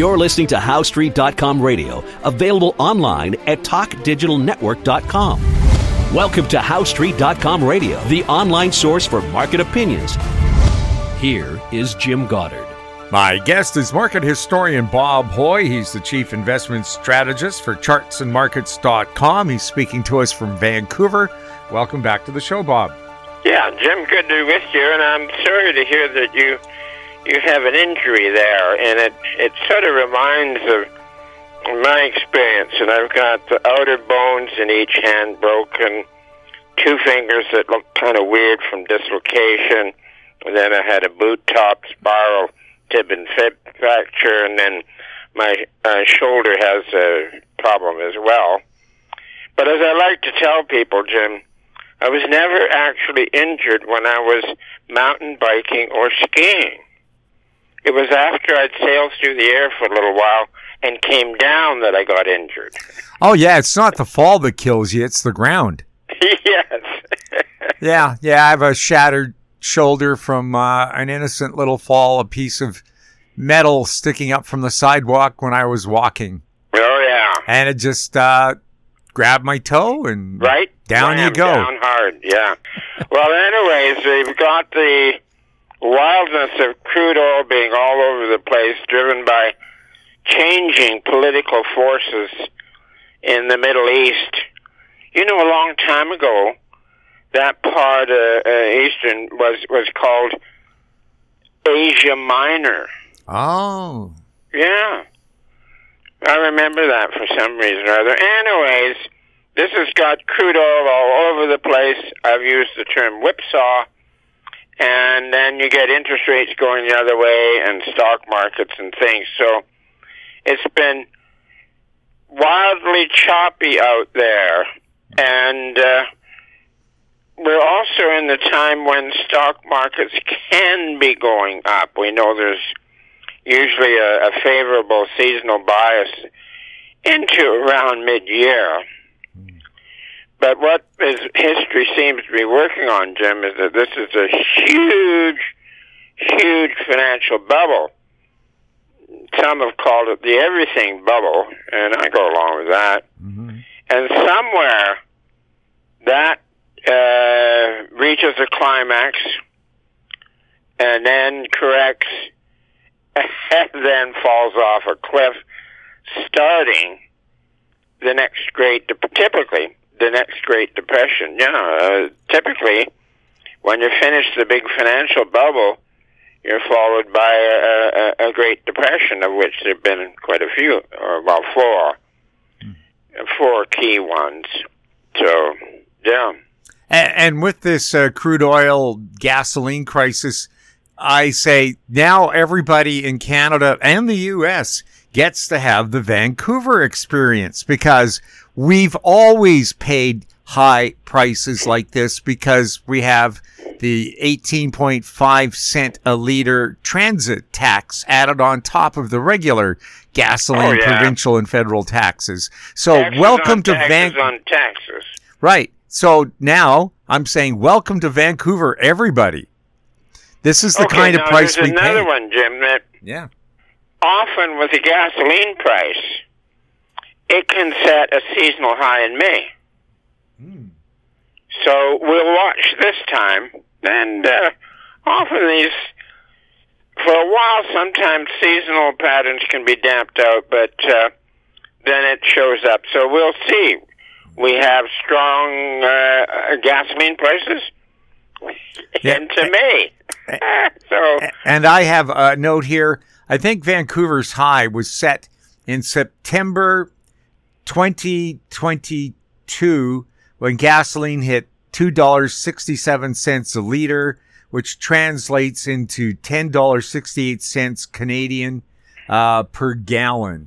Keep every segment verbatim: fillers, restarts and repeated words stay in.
You're listening to How Street dot com radio, available online at talk digital network dot com. Welcome to How Street dot com radio, the online source for market opinions. Here is Jim Goddard. My guest is market historian Bob Hoye. He's the chief investment strategist for charts and markets dot com. He's speaking to us from Vancouver. Welcome back to the show, Bob. Yeah, Jim, good to be with you, and I'm sorry to hear that you you have an injury there, and it, it sort of reminds of my experience, and I've got the outer bones in each hand broken, two fingers that look kind of weird from dislocation, and then I had a boot top spiral tib and fib fracture, and then my uh, shoulder has a problem as well. But as I like to tell people, Jim, I was never actually injured when I was mountain biking or skiing. It was after I'd sailed through the air for a little while and came down that I got injured. Oh, yeah, it's not the fall that kills you, it's the ground. Yes. yeah, yeah, I have a shattered shoulder from uh, an innocent little fall, a piece of metal sticking up from the sidewalk when I was walking. Oh, yeah. And it just uh, grabbed my toe and right? down Ram you go. Down hard, yeah. Well, anyways, they've got the wildness of crude oil being all over the place, driven by changing political forces in the Middle East. You know, a long time ago, that part, uh, uh, Eastern, was, was called Asia Minor. Oh. Yeah. I remember that for some reason or other. Anyways, this has got crude oil all over the place. I've used the term whipsaw. And then you get interest rates going the other way and stock markets and things. So it's been wildly choppy out there. And uh, we're also in the time when stock markets can be going up. We know there's usually a, a favorable seasonal bias into around mid-year. But what is, history seems to be working on, Jim, is that this is a huge, huge financial bubble. Some have called it the everything bubble, and I go along with that. Mm-hmm. And somewhere that uh, reaches a climax and then corrects and then falls off a cliff, starting the next great, typically, the next Great Depression. Yeah, uh, typically, when you finish the big financial bubble, you're followed by a, a, a Great Depression, of which there have been quite a few, or well, four, mm. four key ones. So, yeah. And, and with this uh, crude oil gasoline crisis, I say now everybody in Canada and the U S gets to have the Vancouver experience, because we've always paid high prices like this because we have the eighteen point five cent a liter transit tax added on top of the regular gasoline, oh, yeah. provincial and federal taxes. So taxes welcome to Vancouver. on taxes. Right. So now I'm saying welcome to Vancouver, everybody. This is the okay, kind of now price there's we pay. another one, Jim, that yeah. often with the gasoline price, it can set a seasonal high in May. Mm. So we'll watch this time, and uh, often these, for a while, sometimes seasonal patterns can be damped out, but uh, then it shows up. So we'll see. We have strong uh, gasoline prices yeah. into May. so, and I have a note here. I think Vancouver's high was set in September twenty twenty-two when gasoline hit two dollars and sixty-seven cents a liter, which translates into ten dollars and sixty-eight cents Canadian uh, per gallon.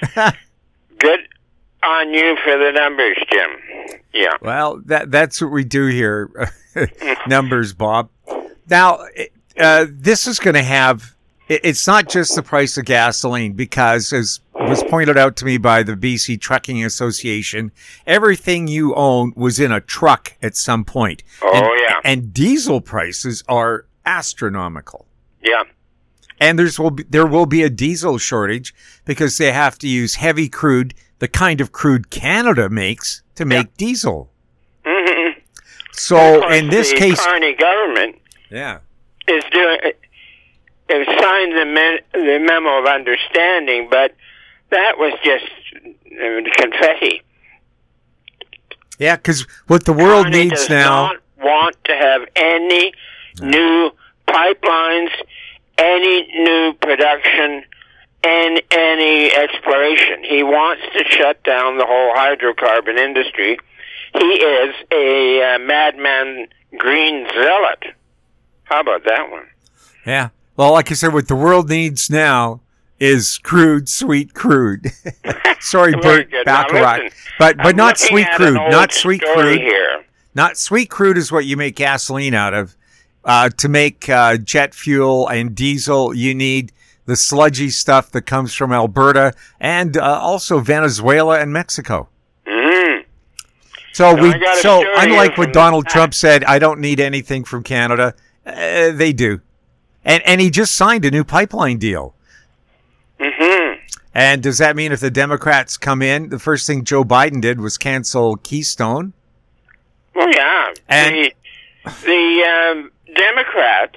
Good on you for the numbers, Jim. Yeah. Well, that that's what we do here. Numbers, Bob. Now, uh, this is going to have, it's not just the price of gasoline, because as was pointed out to me by the B C Trucking Association, everything you own was in a truck at some point. Oh, and, yeah. And diesel prices are astronomical. Yeah. And there's will be, there will be a diesel shortage because they have to use heavy crude, the kind of crude Canada makes, to make yeah. diesel. Mm-hmm. So in this the case, the Carney government yeah. is doing it signed the, me- the memo of understanding, but that was just uh, confetti. Yeah, because what the world Carney needs does now. Not want to have any no. new pipelines, any new production, and any exploration. He wants to shut down the whole hydrocarbon industry. He is a uh, madman green zealot. How about that one? Yeah. Well, like I said, what the world needs now is crude, sweet crude. Sorry, Bert Bacharach. But but I'm not sweet crude. Not sweet crude. Here. Not sweet crude is what you make gasoline out of. Uh, to make uh, jet fuel and diesel, you need the sludgy stuff that comes from Alberta and uh, also Venezuela and Mexico. Mm-hmm. So no, we so unlike what Donald that. Trump said, I don't need anything from Canada. Uh, they do, and and he just signed a new pipeline deal. Mm-hmm. And does that mean if the Democrats come in, the first thing Joe Biden did was cancel Keystone? Well, yeah. And the the um, Democrats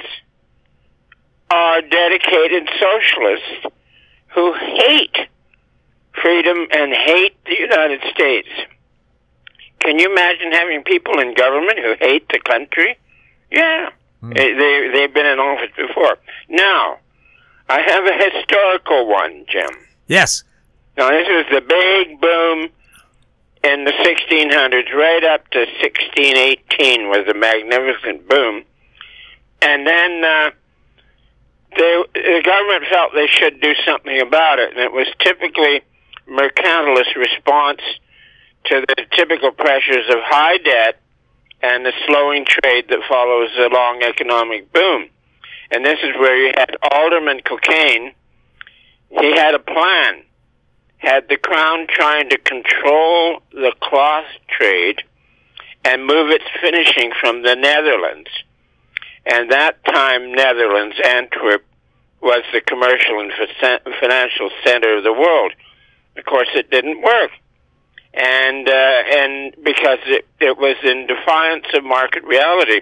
are dedicated socialists who hate freedom and hate the United States. Can you imagine having people in government who hate the country? Yeah. Hmm. They, they've been in office before. Now, I have a historical one, Jim. Yes. Now, this was the big boom in the sixteen hundreds, right up to sixteen eighteen was a magnificent boom. And then uh, they, the government felt they should do something about it, and it was typically mercantilist response to the typical pressures of high debt and the slowing trade that follows a long economic boom. And this is where you had Alderman Cockayne. He had a plan. Had the Crown trying to control the cloth trade and move its finishing from the Netherlands. And that time, Netherlands, Antwerp, was the commercial and financial center of the world. Of course, it didn't work. And uh, and because it, it was in defiance of market reality.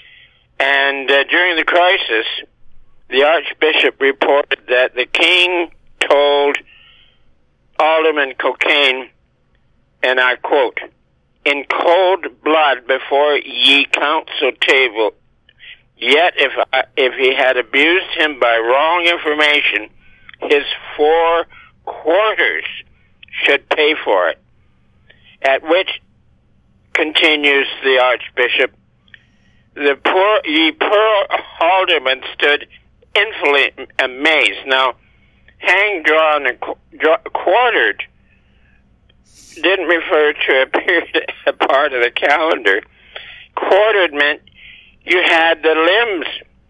And uh, during the crisis, the Archbishop reported that the king told Alderman Cockayne, and I quote, "In cold blood before ye council table, yet if I, if he had abused him by wrong information, his four quarters should pay for it." At which, continues the Archbishop, the poor ye poor alderman stood infinitely amazed. Now, hanged, drawn, and qu- draw, quartered didn't refer to a period, a part of the calendar. Quartered meant you had the limbs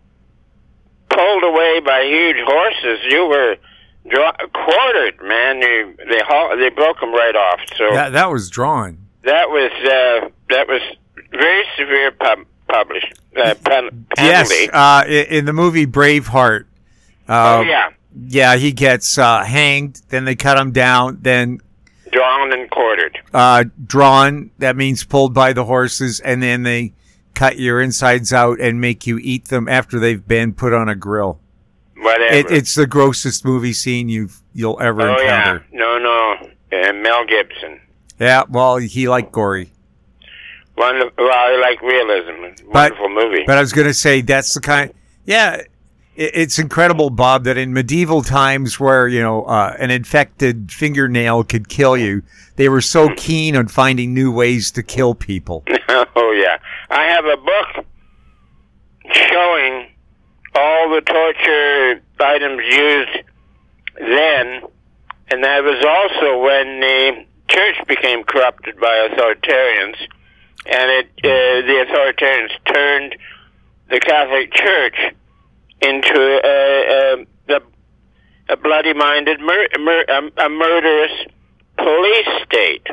pulled away by huge horses. You were draw, quartered, man. You, they they broke them right off. So that that was drawn. That was uh, that was very severe pub, published uh, pen, yes, penalty. uh, in the movie Braveheart. Uh, oh yeah. Yeah, he gets uh, hanged. Then they cut him down. Then drawn and quartered. Uh, drawn. That means pulled by the horses, and then they cut your insides out and make you eat them after they've been put on a grill. Whatever. It, it's the grossest movie scene you've you'll ever oh, encounter. Yeah. No, no. Uh, Mel Gibson. Yeah, well, he liked gory. Wonderful. Well, I like realism. Wonderful but, movie. But I was going to say that's the kind. Yeah, it, it's incredible, Bob, that in medieval times where you know uh, an infected fingernail could kill you, they were so keen on finding new ways to kill people. Oh yeah, I have a book showing all the torture items used then, and that was also when the church became corrupted by authoritarians, and it uh, the authoritarians turned the Catholic Church into a, a, a, a bloody-minded, mur- mur- a, a murderous police state.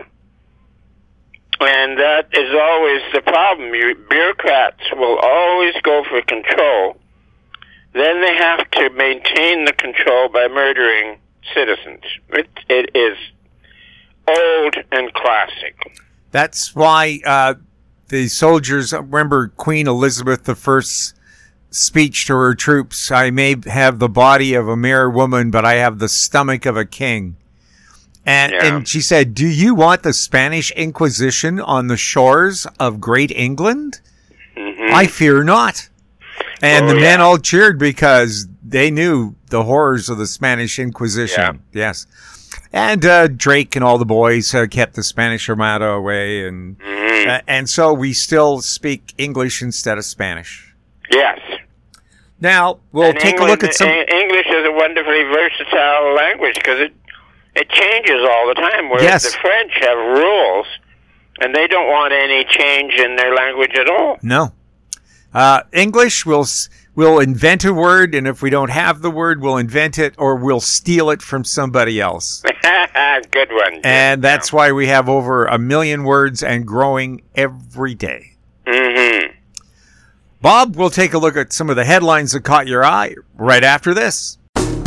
And that is always the problem. You, bureaucrats will always go for control. then they have to maintain the control by murdering citizens. It, it is old and classic. That's why uh, the soldiers, remember Queen Elizabeth the First's speech to her troops, I may have the body of a mere woman, but I have the stomach of a king. And, Yeah. and she said, do you want the Spanish Inquisition on the shores of Great England? Mm-hmm. I fear not. And Oh, the men yeah. all cheered because they knew the horrors of the Spanish Inquisition. Yeah. Yes. And uh, Drake and all the boys uh, kept the Spanish Armada away. And, Mhm. uh, and so we still speak English instead of Spanish. Yes. Now, we'll And take England, a look at some... Eng- English is a wonderfully versatile language because it, it changes all the time, whereas Yes. the French have rules, and they don't want any change in their language at all. No. Uh, English, we'll, s- we'll invent a word, and if we don't have the word, we'll invent it, or we'll steal it from somebody else. Good one. Jim. And that's why we have over a million words and growing every day. Mm-hmm. Bob, we'll take a look at some of the headlines that caught your eye right after this.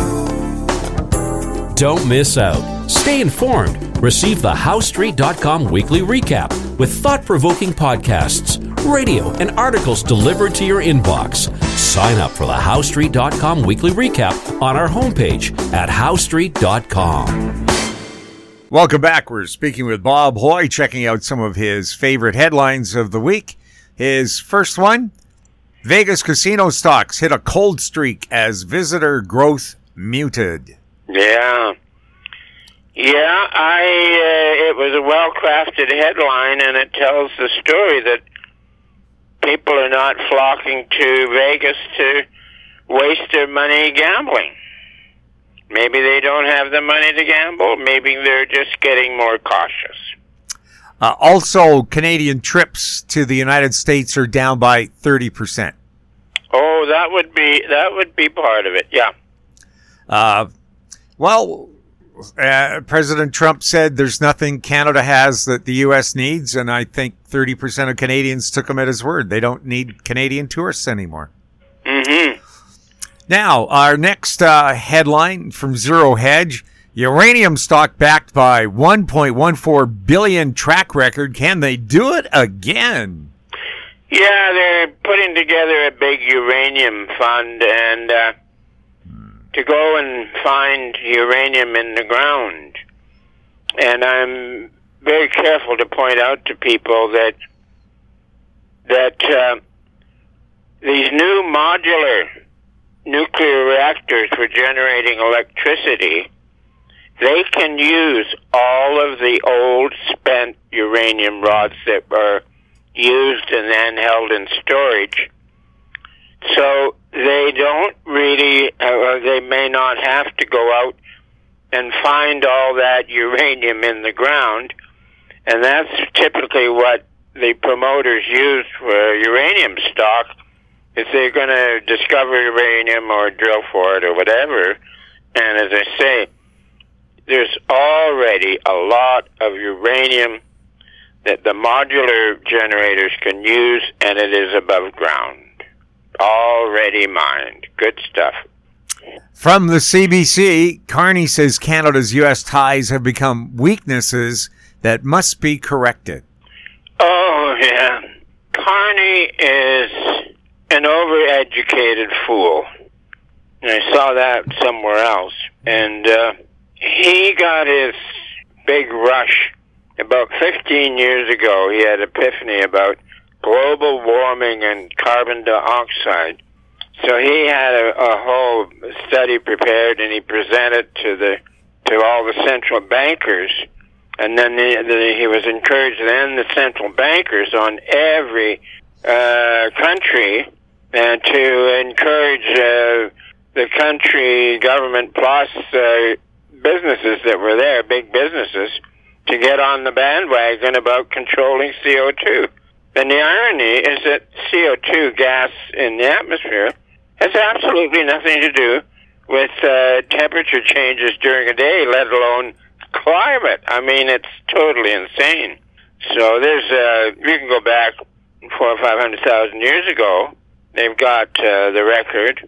Don't miss out. Stay informed. Receive the How Street dot com weekly recap with thought-provoking podcasts, radio, and articles delivered to your inbox. Sign up for the How Street dot com weekly recap on our homepage at How Street dot com. Welcome back. We're speaking with Bob Hoy, checking out some of his favorite headlines of the week. His first one, Vegas casino stocks hit a cold streak as visitor growth muted. Yeah. Yeah, I. Uh, it was a well-crafted headline, and it tells the story that people are not flocking to Vegas to waste their money gambling. Maybe they don't have the money to gamble. Maybe they're just getting more cautious. Uh, also, Canadian trips to the United States are down by thirty percent. Oh, that would be that would be part of it. Yeah. Uh, well, uh, President Trump said there's nothing Canada has that the U S needs, and I think thirty percent of Canadians took him at his word. They don't need Canadian tourists anymore. Mm-hmm. Now, our next uh, headline from Zero Hedge, uranium stock backed by one point one four billion track record. Can they do it again? Yeah, they're putting together a big uranium fund and uh, to go and find uranium in the ground. And I'm very careful to point out to people that that uh, these new modular nuclear reactors for generating electricity, they can use all of the old spent uranium rods that were used and then held in storage. So they don't really, or they may not have to go out and find all that uranium in the ground. And that's typically what the promoters use for uranium stock. If they're going to discover uranium or drill for it or whatever, and as I say, there's already a lot of uranium that the modular generators can use, and it is above ground. Already mined. Good stuff. From the C B C, Carney says Canada's U S ties have become weaknesses that must be corrected. Oh, yeah. Carney is an overeducated fool. And I saw that somewhere else. And uh, he got his big rush about fifteen years ago. He had epiphany about global warming and carbon dioxide. So he had a, a whole study prepared, and he presented to the to all the central bankers. And then the, the, he was encouraged then the central bankers on every uh, country and to encourage uh, the country government plus uh, businesses that were there, big businesses, to get on the bandwagon about controlling C O two. And the irony is that C O two gas in the atmosphere has absolutely nothing to do with uh, temperature changes during a day, let alone climate. I mean, it's totally insane. So there's, uh, you can go back four or five hundred thousand years ago. They've got uh, the record,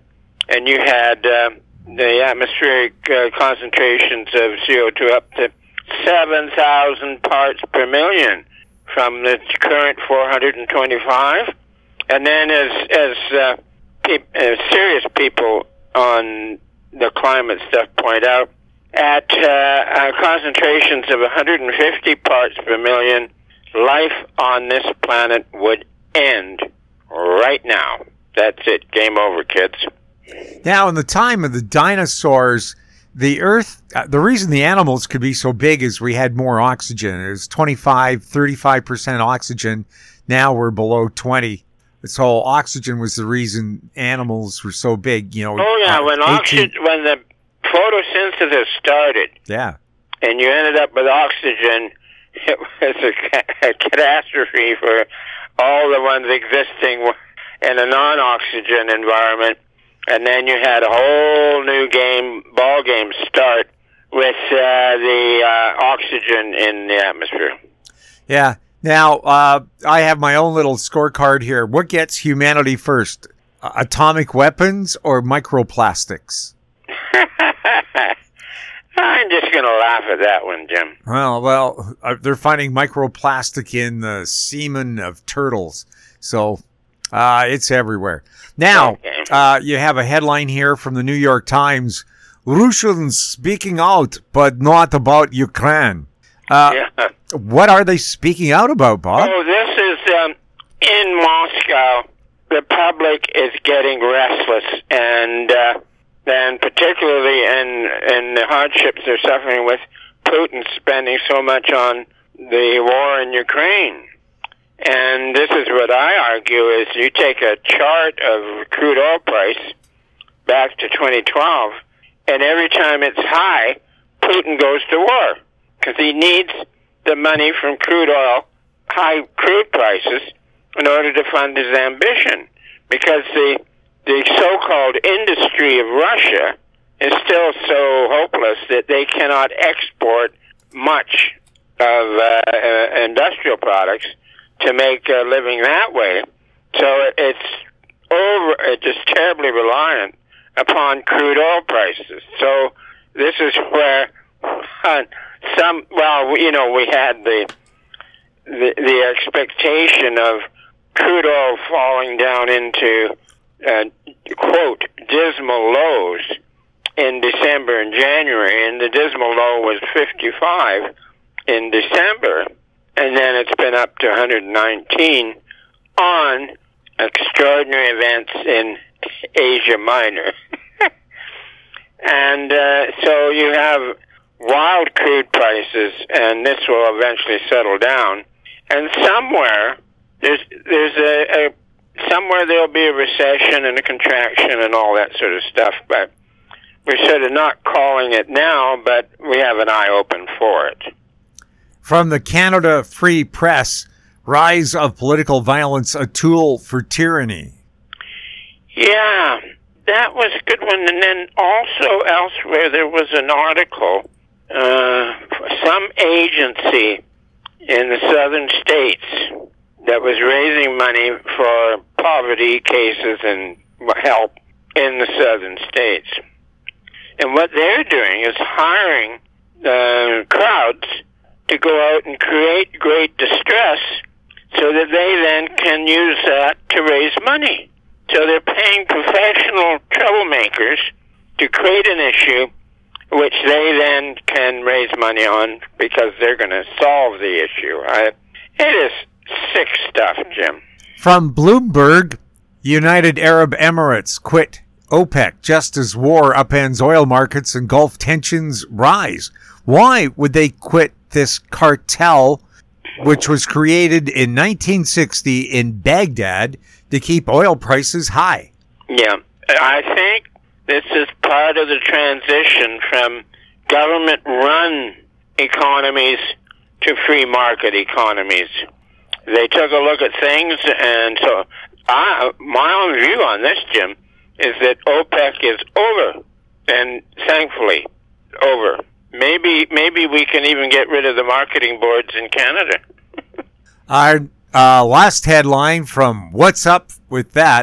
and you had uh, the atmospheric uh, concentrations of C O two up to seven thousand parts per million from the current four hundred twenty-five. And then as, as, uh, pe- as serious people on the climate stuff point out, at uh, uh, concentrations of one hundred fifty parts per million, life on this planet would end right now. That's it. Game over, kids. Now, in the time of the dinosaurs, the Earth, uh, the reason the animals could be so big is we had more oxygen. It was twenty-five, thirty-five percent oxygen. Now we're below twenty. So oxygen was the reason animals were so big. You know. Oh yeah, uh, when oxygen, when the photosynthesis started, yeah, and you ended up with oxygen, it was a, ca- a catastrophe for all the ones existing in a non-oxygen environment. And then you had a whole new game, ball game start with uh, the uh, oxygen in the atmosphere. Yeah. Now, uh, I have my own little scorecard here. What gets humanity first? Uh, atomic weapons or microplastics? I'm just going to laugh at that one, Jim. Well, well, uh, they're finding microplastic in the semen of turtles. So uh, it's everywhere. Now, Okay. uh, you have a headline here from the New York Times. Russians speaking out, but not about Ukraine. Uh, Yeah. What are they speaking out about, Bob? Oh, this is um, in Moscow. The public is getting restless, and uh, and particularly in in the hardships they're suffering with Putin spending so much on the war in Ukraine. And this is what I argue is you take a chart of crude oil price back to twenty twelve, and every time it's high, Putin goes to war because he needs the money from crude oil, high crude prices, in order to fund his ambition. Because the the so-called industry of Russia is still so hopeless that they cannot export much of uh, uh, industrial products to make a living that way. So it's over, it's just terribly reliant upon crude oil prices. So this is where uh, some, well, you know, we had the, the the expectation of crude oil falling down into, uh, quote, dismal lows in December and January, and the dismal low was fifty-five in December, and then it's been up to one hundred nineteen on extraordinary events in Asia Minor. And uh, so you have wild crude prices, and this will eventually settle down. And somewhere there's there's a, a somewhere there'll be a recession and a contraction and all that sort of stuff. But we're sort of not calling it now, but we have an eye open for it. From the Canada Free Press, rise of political violence, a tool for tyranny. Yeah, that was a good one. And then also elsewhere there was an article, uh, some agency in the southern states that was raising money for poverty cases and help in the southern states. And what they're doing is hiring uh, crowds to go out and create great distress so that they then can use that to raise money. So they're paying professional troublemakers to create an issue which they then can raise money on because they're going to solve the issue. I, it is sick stuff, Jim. From Bloomberg, United Arab Emirates quit OPEC just as war upends oil markets and Gulf tensions rise. Why would they quit this cartel, which was created in nineteen sixty in Baghdad to keep oil prices high? Yeah, I think this is part of the transition from government-run economies to free market economies. They took a look at things, and so I, my own view on this, Jim, is that OPEC is over, and thankfully over. Maybe maybe we can even get rid of the marketing boards in Canada. Our uh, last headline from What's Up With That?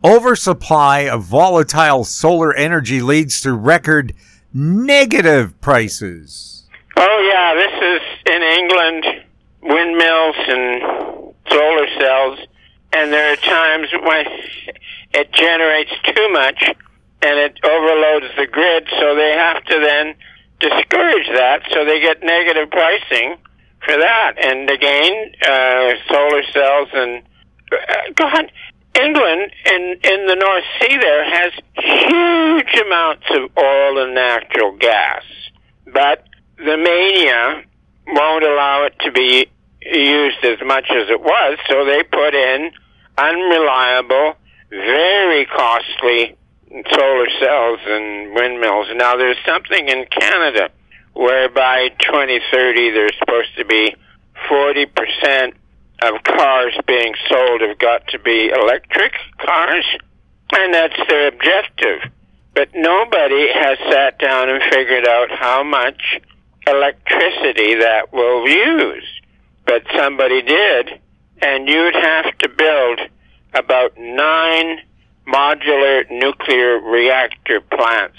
oversupply of volatile solar energy leads to record negative prices. Oh, yeah, this is in England, windmills and solar cells, and there are times when it generates too much and it overloads the grid, so they have to then discourage that, so they get negative pricing for that. And again, uh, solar cells and... Uh, God, England in, in the North Sea there has huge amounts of oil and natural gas, but the mania won't allow it to be used as much as it was, so they put in unreliable, very costly solar cells and windmills. Now, there's something in Canada where by twenty thirty there's supposed to be forty percent of cars being sold have got to be electric cars, and that's their objective. But nobody has sat down and figured out how much electricity that will use. But somebody did, and you'd have to build about nine modular nuclear reactor plants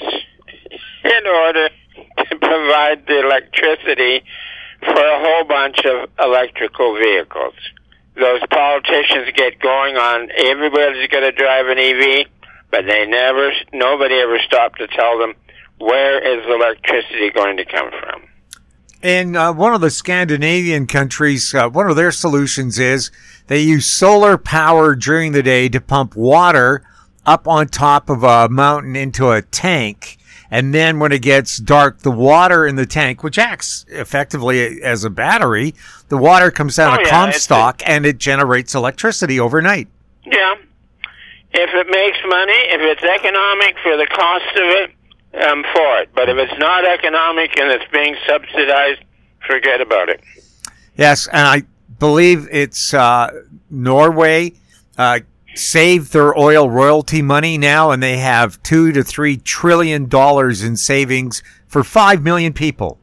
in order to provide the electricity for a whole bunch of electrical vehicles. Those politicians get going on, everybody's going to drive an E V, but they never, nobody ever stopped to tell them where is electricity going to come from. In uh, one of the Scandinavian countries, uh, one of their solutions is they use solar power during the day to pump water up on top of a mountain into a tank. And then when it gets dark, the water in the tank, which acts effectively as a battery, the water comes down oh, a yeah, Comstock a, and it generates electricity overnight. Yeah. If it makes money, if it's economic for the cost of it, I'm for it. But if it's not economic and it's being subsidized, forget about it. Yes, and I believe it's uh, Norway uh, saved their oil royalty money now, and they have two to three trillion dollars in savings for five million people.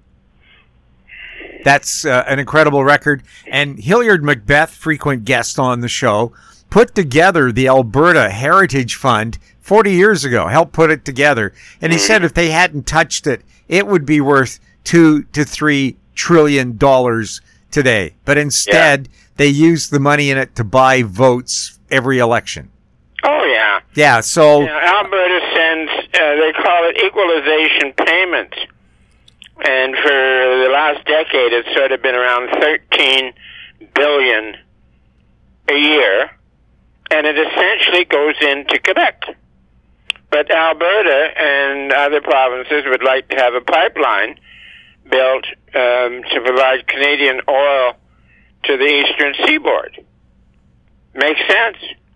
That's uh, an incredible record. And Hilliard Macbeth, frequent guest on the show, put together the Alberta Heritage Fund forty years ago, helped put it together. And he said if they hadn't touched it, it would be worth two to three trillion dollars today. But instead, yeah. they used the money in it to buy votes every election. Oh, yeah. Yeah, so... Yeah, Alberta sends, uh, they call it equalization payments. And for the last decade, it's sort of been around thirteen billion dollars a year. And it essentially goes into Quebec. But Alberta and other provinces would like to have a pipeline built um, to provide Canadian oil to the eastern seaboard. Makes sense.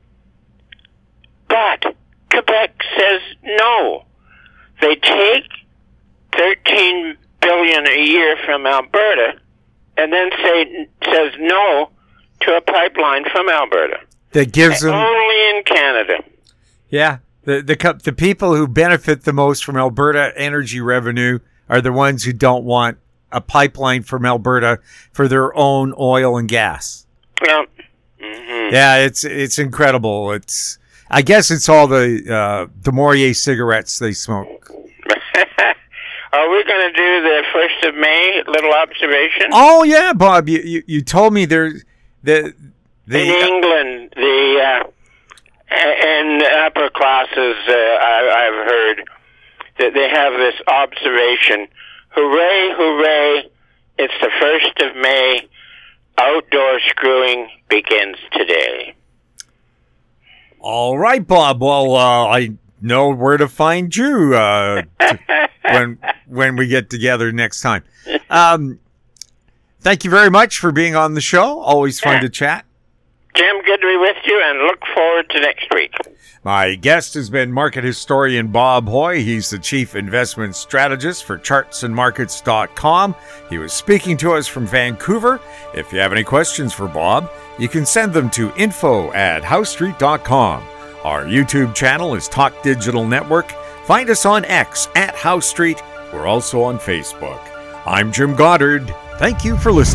But Quebec says no. They take thirteen billion dollars a year from Alberta and then say says no to a pipeline from Alberta. That gives them... Only in Canada. Yeah. The, the the people who benefit the most from Alberta energy revenue are the ones who don't want a pipeline from Alberta for their own oil and gas. Yeah. Mm-hmm. Yeah, it's it's incredible. It's I guess it's all the uh, the Morier cigarettes they smoke. Are we going to do the first of May little observation? Oh yeah, Bob. You you, you told me there the the in England the uh, in upper classes uh, I, I've heard that they have this observation. Hooray! Hooray! It's the first of May. Outdoor screwing begins today. All right, Bob. Well, uh, I know where to find you uh, to, when when we get together next time. Um, thank you very much for being on the show. Always fun to chat. Jim, good to be with you, and look forward to next week. My guest has been market historian Bob Hoye. He's the chief investment strategist for charts and markets dot com. He was speaking to us from Vancouver. If you have any questions for Bob, you can send them to info at house street dot com. Our YouTube channel is Talk Digital Network. Find us on X at House Street. We're also on Facebook. I'm Jim Goddard. Thank you for listening.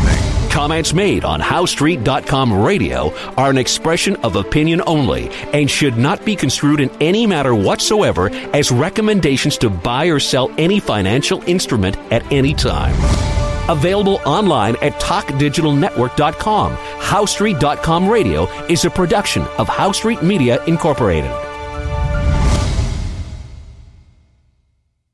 Comments made on How Street dot com radio are an expression of opinion only and should not be construed in any matter whatsoever as recommendations to buy or sell any financial instrument at any time. Available online at talk digital network dot com. How Street dot com radio is a production of How Street Media Incorporated.